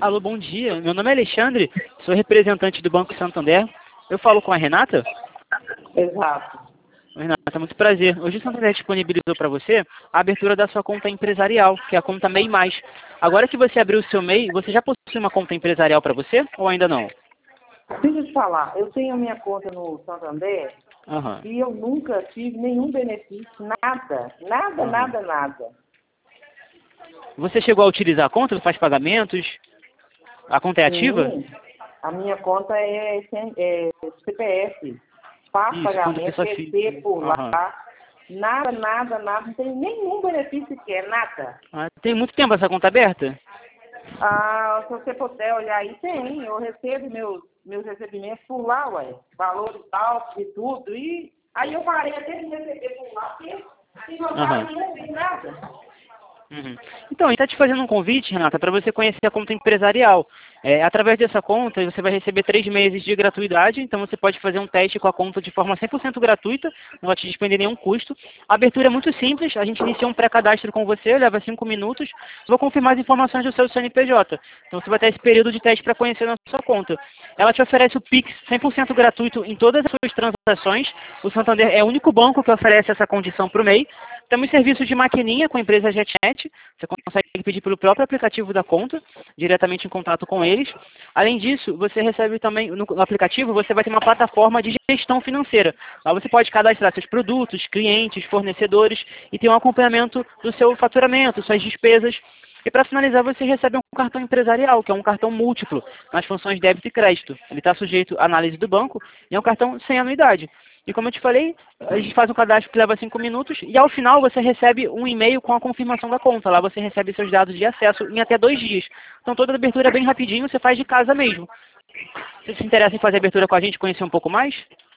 Alô, bom dia. Meu nome é Alexandre, sou representante do Banco Santander. Eu falo com a Renata? Exato. Oi, Renata, muito prazer. Hoje o Santander disponibilizou para você a abertura da sua conta empresarial, que é a conta MEI+. Agora que você abriu o seu MEI, você já possui uma conta empresarial para você ou ainda não? Deixa eu te falar, eu tenho a minha conta no Santander Aham. e eu nunca tive nenhum benefício, nada, nada, Aham. nada, nada. Você chegou a utilizar a conta, faz pagamentos? A conta é ativa? Sim, a minha conta é CPF, faz Isso, conta pagamento, pessoa física. recebo por lá, Aham. nada, nada, nada, não tem nenhum benefício sequer, nada. Ah, tem muito tempo essa conta aberta? Ah, se você puder olhar aí, tem, eu recebo meus recebimentos por lá, ué, valores altos e tudo, e aí eu parei até de receber por lá, porque se não Aham. não tem nada. Uhum. Então, ele está te fazendo um convite, Renata, para você conhecer a conta empresarial. Através dessa conta, você vai receber 3 meses de gratuidade, então você pode fazer um teste com a conta de forma 100% gratuita, não vai te despender nenhum custo. A abertura é muito simples, a gente inicia um pré-cadastro com você, leva 5 minutos, vou confirmar as informações do seu CNPJ. Então você vai ter esse período de teste para conhecer a sua conta. Ela te oferece o Pix 100% gratuito em todas as suas transações. O Santander é o único banco que oferece essa condição para o MEI. Temos serviços de maquininha com a empresa JetNet. Você consegue pedir pelo próprio aplicativo da conta, diretamente em contato com eles. Além disso, você recebe também, no aplicativo, você vai ter uma plataforma de gestão financeira. Lá você pode cadastrar seus produtos, clientes, fornecedores e ter um acompanhamento do seu faturamento, suas despesas. E para finalizar, você recebe um cartão empresarial, que é um cartão múltiplo, nas funções débito e crédito. Ele está sujeito à análise do banco e é um cartão sem anuidade. E como eu te falei, a gente faz um cadastro que leva 5 minutos e ao final você recebe um e-mail com a confirmação da conta. Lá você recebe seus dados de acesso em até 2 dias. Então toda a abertura é bem rapidinho, você faz de casa mesmo. Você se interessa em fazer a abertura com a gente, conhecer um pouco mais?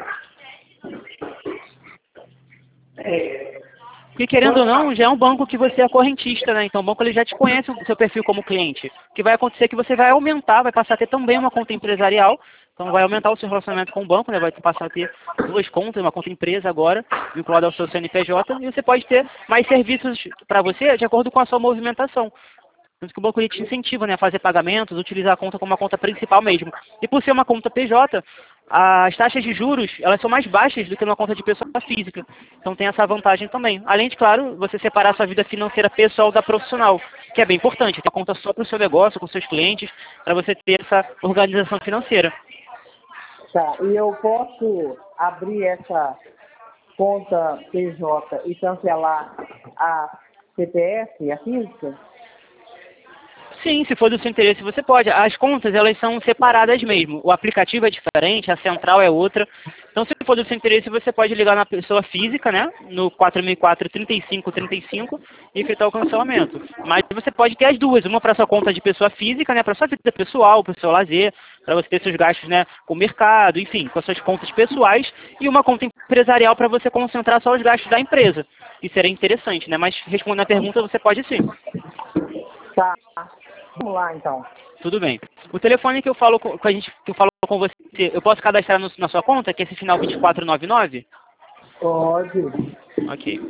Porque querendo ou não, já é um banco que você é correntista, né? Então o banco ele já te conhece o seu perfil como cliente. O que vai acontecer é que você vai aumentar, vai passar a ter também uma conta empresarial. Então vai aumentar o seu relacionamento com o banco, né? Vai passar a ter 2 contas, uma conta empresa agora, vinculada ao seu CNPJ, e você pode ter mais serviços para você de acordo com a sua movimentação. Por isso que o banco ele te incentiva, né, a fazer pagamentos, utilizar a conta como uma conta principal mesmo. E por ser uma conta PJ, as taxas de juros elas são mais baixas do que numa conta de pessoa física. Então tem essa vantagem também. Além de, claro, você separar a sua vida financeira pessoal da profissional, que é bem importante. Ter conta só para o seu negócio, com seus clientes, para você ter essa organização financeira. Tá, e eu posso abrir essa conta PJ e cancelar a CPF, a física? Sim, se for do seu interesse, você pode. As contas, elas são separadas mesmo. O aplicativo é diferente, a central é outra. Então, se for do seu interesse, você pode ligar na pessoa física, né? No 4004-3535 e efetuar o cancelamento. Mas você pode ter as duas. Uma para sua conta de pessoa física, né? Para sua vida pessoal, para o seu lazer, para você ter seus gastos, né? Com o mercado, enfim, com as suas contas pessoais. E uma conta empresarial para você concentrar só os gastos da empresa. Isso seria interessante, né? Mas respondendo a pergunta, você pode sim. Tá, vamos lá então. Tudo bem. O telefone que eu falo com a gente, que eu falo com você, eu posso cadastrar na sua conta, que é esse final 2499? Pode. Ok.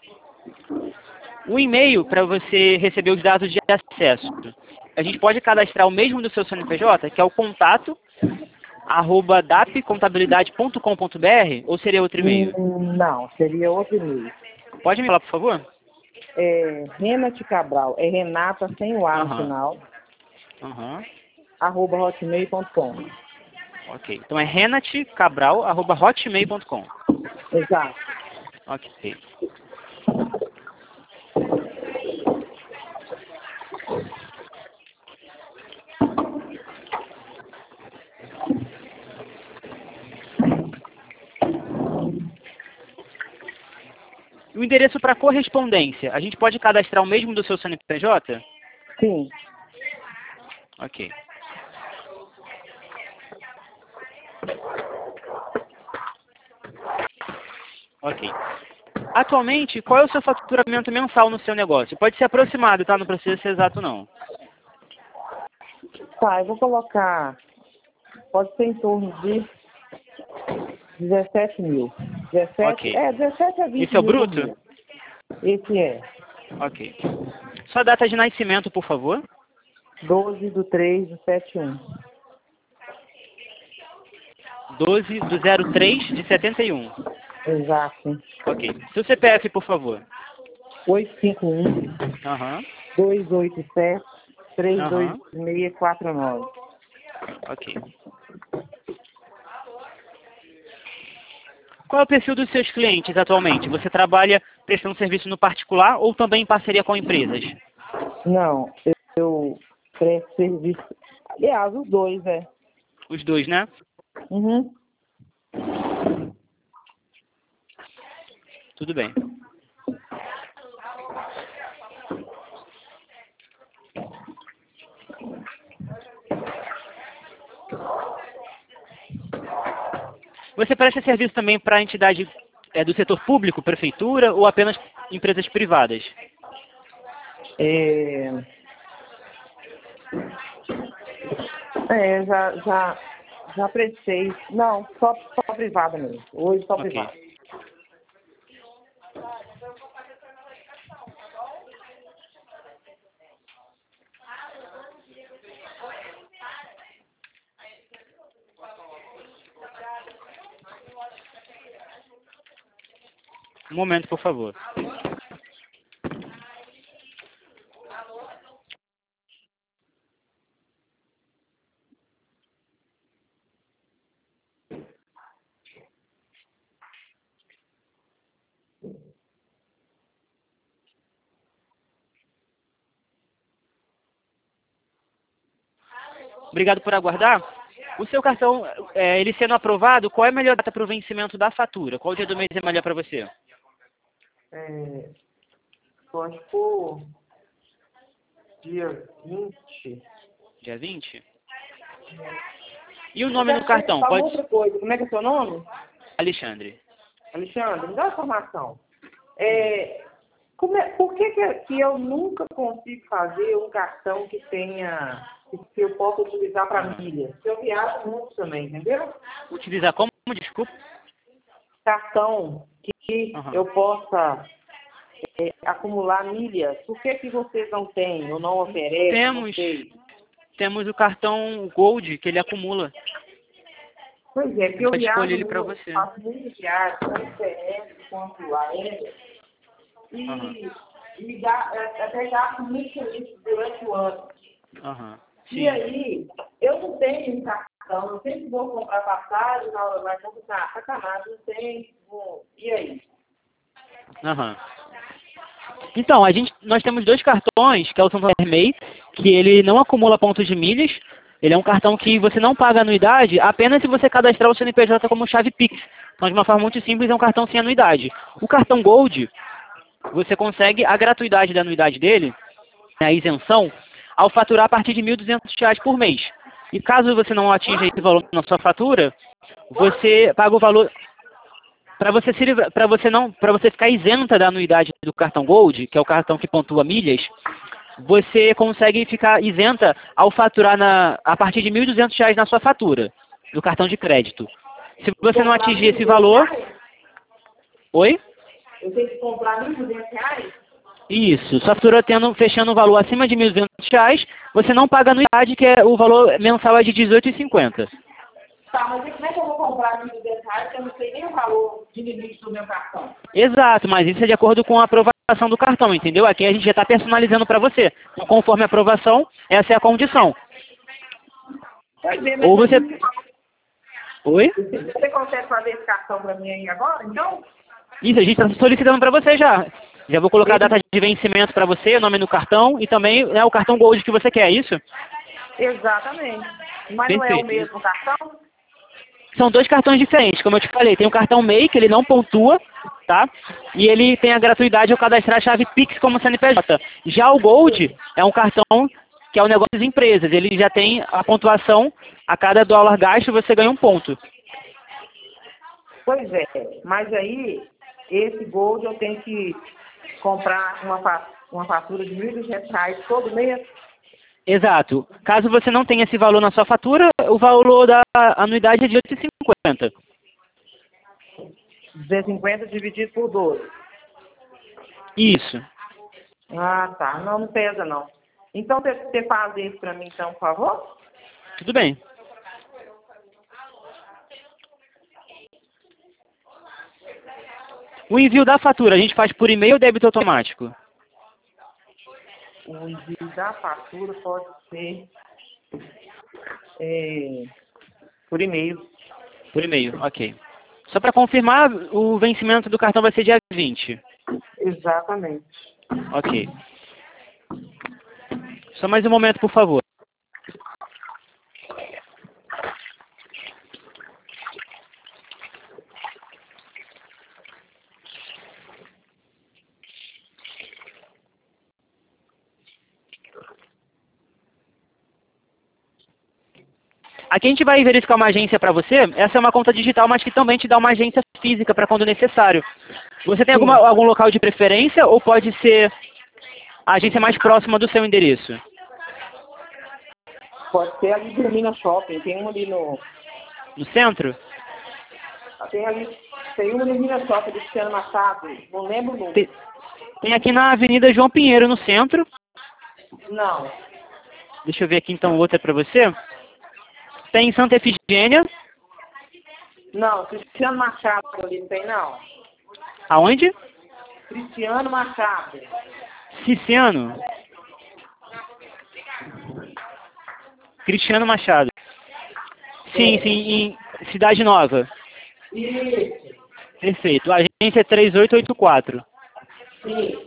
O e-mail para você receber os dados de acesso. A gente pode cadastrar o mesmo do seu CNPJ, que é o contato @dapcontabilidade.com.br, ou seria outro e-mail? Não, seria outro e-mail. Pode me falar, por favor? Renate Cabral, é Renata sem o A no Aham. final, Aham. @hotmail.com. Ok. Então é renatecabral@hotmail.com. Exato. Ok. O endereço para correspondência, a gente pode cadastrar o mesmo do seu CNPJ? Sim. Ok. Ok. Atualmente, qual é o seu faturamento mensal no seu negócio? Pode ser aproximado, tá? Não precisa ser exato, não. Tá, eu vou colocar, pode ser em torno de 17 mil. 17, Ok. 17 a 20 Esse é o mil por bruto? mês. Esse é Ok. Sua data de nascimento, por favor. 12/3/71. 12/03 de 71. Exato. Ok. Seu CPF, por favor. 851 Aham. 287 Aham. 32649. Ok. Qual é o perfil dos seus clientes atualmente? Você trabalha prestando serviço no particular ou também em parceria com empresas? Não, eu presto serviço. Aliás, os dois, né? Os dois, né? Uhum. Tudo bem. Você presta serviço também para entidade do setor público, prefeitura, ou apenas empresas privadas? Já prestei. Não, só privada mesmo. Hoje só Ok. privada. Um momento, por favor. Obrigado por aguardar. O seu cartão, ele sendo aprovado, qual é a melhor data para o vencimento da fatura? Qual dia do mês é melhor para você? Eu acho que por dia 20. Dia 20? E o nome do cartão? Fala Pode... outra coisa. Como é que é seu nome? Alexandre. Alexandre, me dá uma informação. Por que eu nunca consigo fazer um cartão que tenha, que eu possa utilizar para milha? Porque eu viajo muito também, entendeu? Utilizar como? Desculpa. Cartão que eu possa acumular milhas. Por que vocês não têm ou não oferecem? Não sei. Temos o cartão Gold, que ele acumula. Pois é, porque eu Pode viajo escolher ele para muito, você. faço muitas viagens, tanto terrestre quanto aérea. E até gasto muito com isso durante o ano. Sim. E aí, eu não tenho um cartão, eu sempre vou comprar passagem, na hora vai comprar, sacanagem, não tem, e aí? Então, nós temos dois cartões, que é o Santander MEI, que ele não acumula pontos de milhas. Ele é um cartão que você não paga anuidade apenas se você cadastrar o CNPJ como chave Pix. Então, de uma forma muito simples, é um cartão sem anuidade. O cartão Gold, você consegue a gratuidade da anuidade dele, a isenção, ao faturar a partir de R$ 1.200 por mês. E caso você não atinja esse valor na sua fatura, você paga o valor... Para você ficar isenta da anuidade do cartão Gold, que é o cartão que pontua milhas, você consegue ficar isenta ao faturar a partir de R$ 1.200 na sua fatura, do cartão de crédito. Se você não atingir esse valor... Oi? Eu tenho que comprar R$ 1.200? Isso. Sua fatura fechando o valor acima de R$ 1.200, você não paga anuidade, que é o valor mensal é de R$ 18,50. Tá, mas como é que eu vou comprar R$ 1.200 se eu não sei nem o valor de limite do meu cartão? Exato, mas isso é de acordo com a aprovação do cartão, entendeu? Aqui a gente já está personalizando para você. Então, conforme a aprovação, essa é a condição. Ou você... Oi? Você consegue fazer esse cartão para mim aí agora, então? Isso, a gente está solicitando para você já. Já vou colocar a data de vencimento para você, o nome no cartão e também o cartão Gold que você quer, é isso? Exatamente. Mas Perfeito. Não é o mesmo cartão? São dois cartões diferentes, como eu te falei. Tem o cartão MEI, que ele não pontua, tá? E ele tem a gratuidade ao cadastrar a chave Pix como CNPJ. Já o Gold é um cartão que é o negócio das empresas. Ele já tem a pontuação, a cada dólar gasto você ganha um ponto. Pois é, mas aí, esse Gold eu tenho que comprar uma fatura de R$ 1.200 todo mês? Exato. Caso você não tenha esse valor na sua fatura, o valor da anuidade é de R$ 8,50. 250 dividido por 12. Isso. Ah, tá. Não pesa, não. Então, você faz isso para mim, então, por favor? Tudo bem. O envio da fatura a gente faz por e-mail ou débito automático? O envio da fatura pode ser por e-mail. Por e-mail, ok. Só para confirmar, o vencimento do cartão vai ser dia 20. Exatamente. Ok. Só mais um momento, por favor. Aqui a gente vai verificar uma agência para você. Essa é uma conta digital, mas que também te dá uma agência física para quando necessário. Você tem Sim. algum local de preferência ou pode ser a agência mais próxima do seu endereço? Pode ser ali do Minas Shopping. Tem uma ali no... No centro? Tem uma no Minas Shopping, do Cristiano Machado. Não lembro o nome. Tem aqui na Avenida João Pinheiro, no centro. Não. Deixa eu ver aqui então outra para você. Tem em Santa Efigênia. Não, Cristiano Machado ali não tem, não. Aonde? Cristiano Machado. Ciciano. Cristiano Machado. Sim, sim, em Cidade Nova. Isso. Perfeito. A agência é 3884. Sim.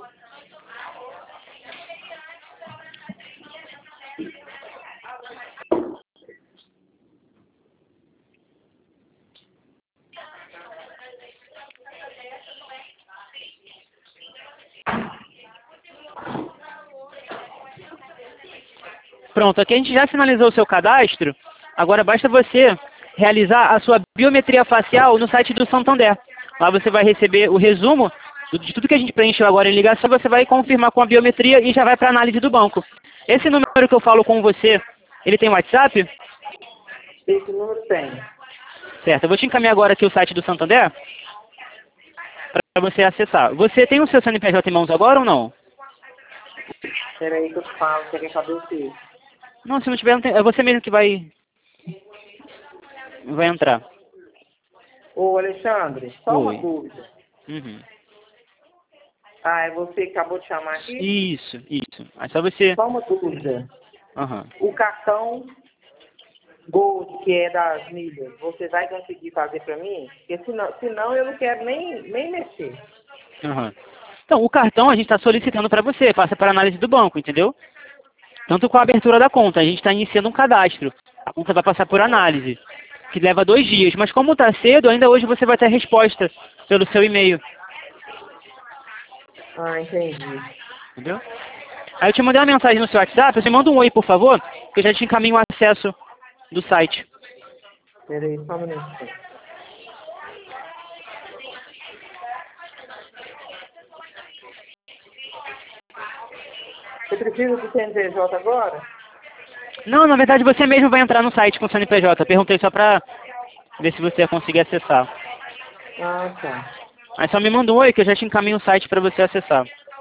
Pronto, aqui a gente já finalizou o seu cadastro. Agora basta você realizar a sua biometria facial no site do Santander. Lá você vai receber o resumo de tudo que a gente preencheu agora em ligação. Você vai confirmar com a biometria e já vai para a análise do banco. Esse número que eu falo com você, ele tem WhatsApp? Esse número tem. Certo, eu vou te encaminhar agora aqui o site do Santander para você acessar. Você tem o seu CNPJ em mãos agora ou não? Espera aí que eu te falo. Você quer saber o quê? Não, se não tiver, não tem, é você mesmo que vai entrar. Ô, Alexandre, só uma Oi. dúvida. Uhum. Ah, é você que acabou de chamar aqui? Isso. Aí só você... Só uma dúvida. Aham. O cartão Gold, que é das milhas, você vai conseguir fazer para mim? Porque senão eu não quero nem mexer. Aham. Então, o cartão a gente está solicitando para você, passa para análise do banco, entendeu? Tanto com a abertura da conta, a gente está iniciando um cadastro. A conta vai passar por análise, que leva 2 dias. Mas como está cedo, ainda hoje você vai ter a resposta pelo seu e-mail, Ah, entendi. entendeu? Aí eu te mandei uma mensagem no seu WhatsApp, você manda um oi, por favor, que eu já te encaminho o acesso do site. Espera aí, só um minutinho. Você precisa do CNPJ agora? Não, na verdade você mesmo vai entrar no site com o CNPJ. Perguntei só para ver se você ia conseguir acessar. Ah, tá. Aí só me manda um oi que eu já te encaminho o site para você acessar.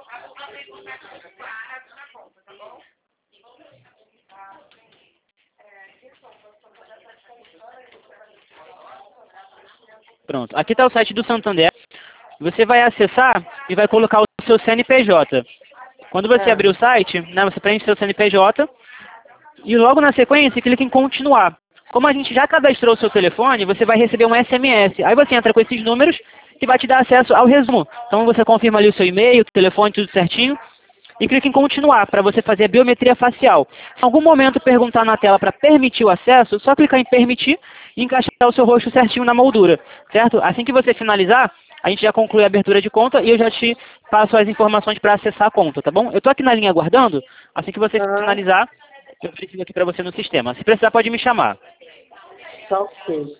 Pronto. Aqui está o site do Santander. Você vai acessar e vai colocar o seu CNPJ. Quando você abrir o site, né, você preenche seu CNPJ e logo na sequência clica em continuar. Como a gente já cadastrou o seu telefone, você vai receber um SMS. Aí você entra com esses números que vai te dar acesso ao resumo. Então você confirma ali o seu e-mail, telefone, tudo certinho. E clica em continuar para você fazer a biometria facial. Se em algum momento perguntar na tela para permitir o acesso, só clicar em permitir e encaixar o seu rosto certinho na moldura, certo? Assim que você finalizar, a gente já conclui a abertura de conta e eu já te passo as informações para acessar a conta, tá bom? Eu estou aqui na linha aguardando, assim que você finalizar, eu verifico aqui para você no sistema. Se precisar, pode me chamar. Tá ok.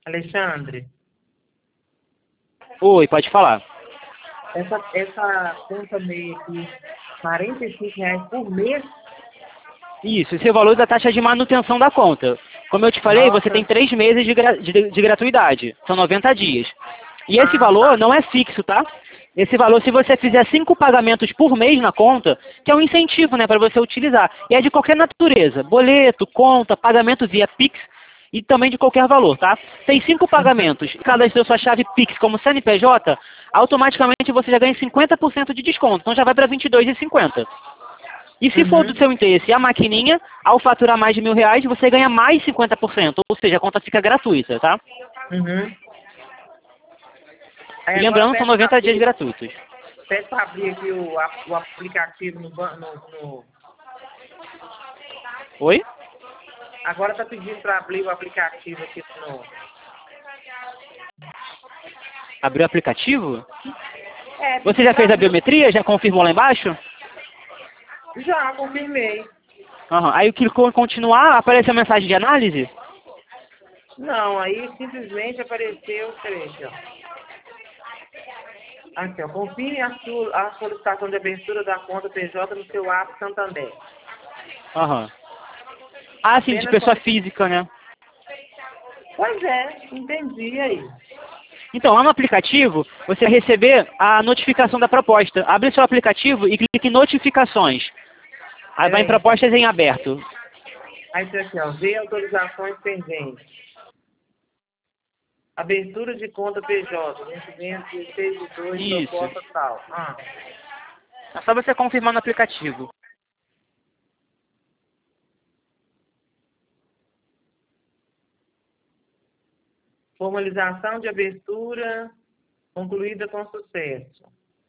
Alexandre, Oi, pode falar. essa conta meio aqui, R$ 45 por mês. Isso, esse é o valor da taxa de manutenção da conta. Como eu te falei, você Nossa. tem 3 meses de gratuidade, são 90 dias. E esse Ah, valor tá. não é fixo, tá? Esse valor, se você fizer 5 pagamentos por mês na conta, que é um incentivo, né, para você utilizar. E é de qualquer natureza, boleto, conta, pagamento via Pix e também de qualquer valor, tá? Tem 5 pagamentos, cada sua chave Pix como CNPJ, automaticamente você já ganha 50% de desconto, então já vai para R$ 22,50. E se for do Uhum. seu interesse a maquininha, ao faturar mais de R$ 1.000, você ganha mais 50%, ou seja, a conta fica gratuita, tá? Uhum. E Aí agora lembrando, são 90 dias gratuitos. pede para abrir aqui o aplicativo no. Oi? Agora tá pedindo para abrir o aplicativo aqui no. Abriu o aplicativo? Você Pediu já para fez a abrir. biometria? Já confirmou lá embaixo? Já confirmei. Aham. Aí clicou em continuar, apareceu a mensagem de análise? Não, aí simplesmente apareceu, peraí, aqui, ó. Aqui, ó. Confirme a solicitação de abertura da conta PJ no seu app Santander. Aham. Ah, sim, de Apenas pessoa física, né? Pois é, entendi aí. Então, lá no aplicativo, você vai receber a notificação da proposta. Abre seu aplicativo e clique em notificações. Aí vai em Peraí. propostas em aberto. Aí tem aqui, ó. Ver autorizações pendentes. Abertura de conta PJ, vencimento 16/2, Isso. proposta tal. É só você confirmar no aplicativo. Formalização de abertura concluída com sucesso.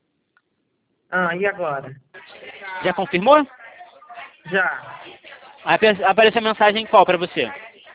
E agora? Já confirmou? Já. Aí aparece a mensagem qual para você?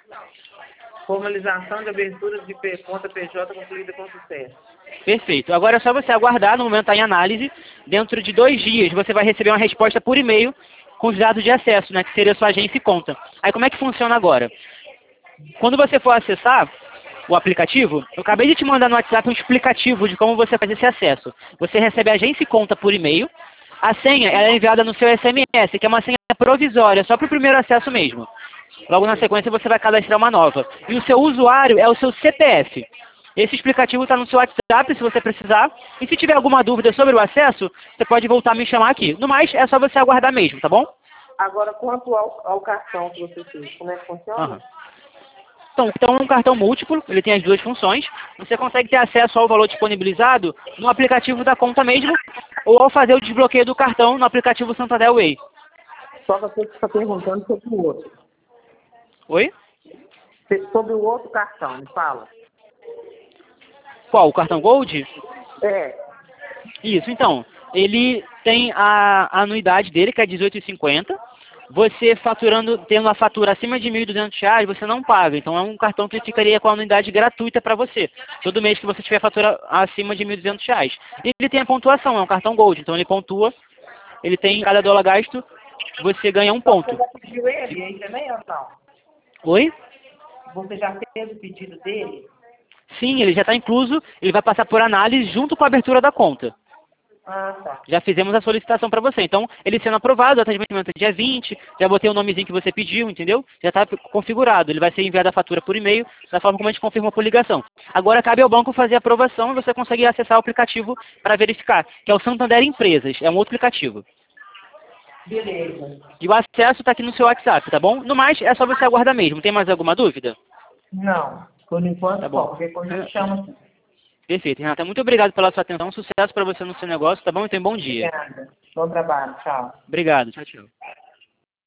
Formalização de abertura de conta PJ concluída com sucesso. Perfeito. Agora é só você aguardar, no momento está em análise. Dentro de 2 dias você vai receber uma resposta por e-mail com os dados de acesso, né, que seria a sua agência e conta. Aí como é que funciona agora? Quando você for acessar o aplicativo, eu acabei de te mandar no WhatsApp um explicativo de como você faz esse acesso. Você recebe a agência e conta por e-mail. A senha ela é enviada no seu SMS, que é uma senha provisória, só para o primeiro acesso mesmo. Logo na sequência você vai cadastrar uma nova. E o seu usuário é o seu CPF. Esse explicativo está no seu WhatsApp, se você precisar. E se tiver alguma dúvida sobre o acesso, você pode voltar a me chamar aqui. No mais, é só você aguardar mesmo, tá bom? Agora, quanto ao cartão que você fez, como é que funciona? Aham. Então, é um cartão múltiplo, ele tem as duas funções. Você consegue ter acesso ao valor disponibilizado no aplicativo da conta mesmo, ou ao fazer o desbloqueio do cartão no aplicativo Santander Way. Só você que está perguntando sobre o outro. Oi? Sobre o outro cartão, me fala. Qual? O cartão Gold? É. Isso, então. Ele tem a anuidade dele, que é R$18,50. Você faturando, tendo a fatura acima de R$1.200, você não paga. Então é um cartão que ficaria com a anuidade gratuita para você. Todo mês que você tiver fatura acima de R$1.200. E ele tem a pontuação, é um cartão Gold. Então ele pontua, ele tem cada dólar gasto, você ganha um ponto. Você já pediu ele aí também ou não? Oi? Você já fez o pedido dele? Sim, ele já está incluso, ele vai passar por análise junto com a abertura da conta. Tá. Já fizemos a solicitação para você. Então, ele sendo aprovado, o atendimento é dia 20, já botei o nomezinho que você pediu, entendeu? Já está configurado. Ele vai ser enviado a fatura por e-mail, da forma como a gente confirmou por ligação. Agora cabe ao banco fazer a aprovação e você consegue acessar o aplicativo para verificar, que é o Santander Empresas, é um outro aplicativo. Beleza. E o acesso está aqui no seu WhatsApp, tá bom? No mais, é só você aguardar mesmo. Tem mais alguma dúvida? Não, por enquanto Tá bom. só, porque quando eu chamo, Perfeito, Renata. Muito obrigado pela sua atenção. Sucesso para você no seu negócio, tá bom? Então, bom dia. obrigada. Bom trabalho, tchau. Obrigado. Tchau, tchau.